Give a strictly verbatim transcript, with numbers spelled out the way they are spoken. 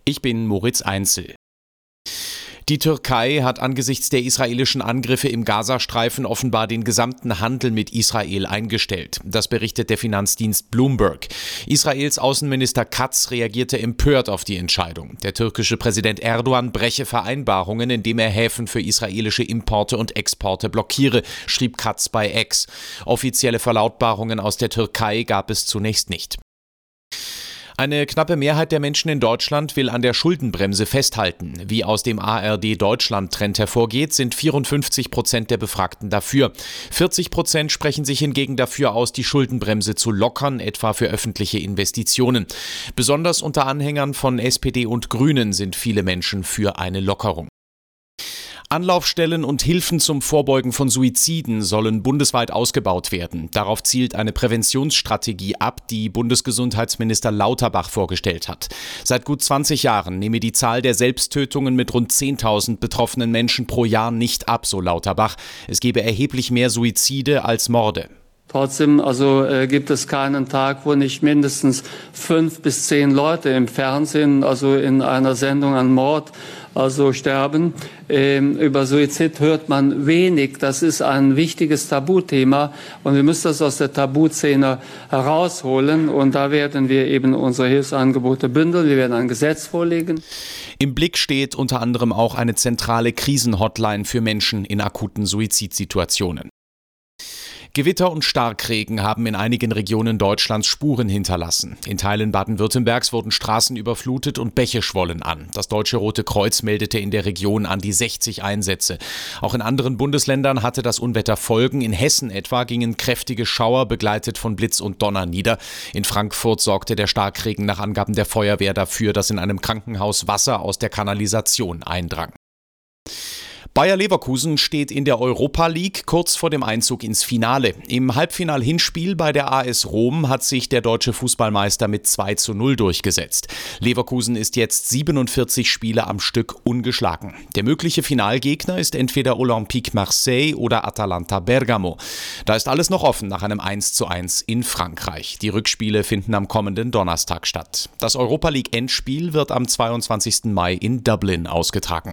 Ich bin Moritz Einzel. Die Türkei hat angesichts der israelischen Angriffe im Gazastreifen offenbar den gesamten Handel mit Israel eingestellt. Das berichtet der Finanzdienst Bloomberg. Israels Außenminister Katz reagierte empört auf die Entscheidung. Der türkische Präsident Erdogan breche Vereinbarungen, indem er Häfen für israelische Importe und Exporte blockiere, schrieb Katz bei X. Offizielle Verlautbarungen aus der Türkei gab es zunächst nicht. Eine knappe Mehrheit der Menschen in Deutschland will an der Schuldenbremse festhalten. Wie aus dem A R D-Deutschland-Trend hervorgeht, sind vierundfünfzig Prozent der Befragten dafür. vierzig Prozent sprechen sich hingegen dafür aus, die Schuldenbremse zu lockern, etwa für öffentliche Investitionen. Besonders unter Anhängern von S P D und Grünen sind viele Menschen für eine Lockerung. Anlaufstellen und Hilfen zum Vorbeugen von Suiziden sollen bundesweit ausgebaut werden. Darauf zielt eine Präventionsstrategie ab, die Bundesgesundheitsminister Lauterbach vorgestellt hat. Seit gut zwanzig Jahren nehme die Zahl der Selbsttötungen mit rund zehntausend betroffenen Menschen pro Jahr nicht ab, so Lauterbach. Es gebe erheblich mehr Suizide als Morde. Trotzdem also äh, gibt es keinen Tag, wo nicht mindestens fünf bis zehn Leute im Fernsehen, also in einer Sendung an Mord, also sterben. Ähm, über Suizid hört man wenig. Das ist ein wichtiges Tabuthema und wir müssen das aus der Tabuszene herausholen. Und da werden wir eben unsere Hilfsangebote bündeln. Wir werden ein Gesetz vorlegen. Im Blick steht unter anderem auch eine zentrale Krisenhotline für Menschen in akuten Suizidsituationen. Gewitter und Starkregen haben in einigen Regionen Deutschlands Spuren hinterlassen. In Teilen Baden-Württembergs wurden Straßen überflutet und Bäche schwollen an. Das Deutsche Rote Kreuz meldete in der Region an die sechzig Einsätze. Auch in anderen Bundesländern hatte das Unwetter Folgen. In Hessen etwa gingen kräftige Schauer begleitet von Blitz und Donner nieder. In Frankfurt sorgte der Starkregen nach Angaben der Feuerwehr dafür, dass in einem Krankenhaus Wasser aus der Kanalisation eindrang. Bayer Leverkusen steht in der Europa League kurz vor dem Einzug ins Finale. Im Halbfinal-Hinspiel bei der A S Rom hat sich der deutsche Fußballmeister mit zwei zu null durchgesetzt. Leverkusen ist jetzt siebenundvierzig Spiele am Stück ungeschlagen. Der mögliche Finalgegner ist entweder Olympique Marseille oder Atalanta Bergamo. Da ist alles noch offen nach einem eins zu eins in Frankreich. Die Rückspiele finden am kommenden Donnerstag statt. Das Europa League-Endspiel wird am zweiundzwanzigsten Mai in Dublin ausgetragen.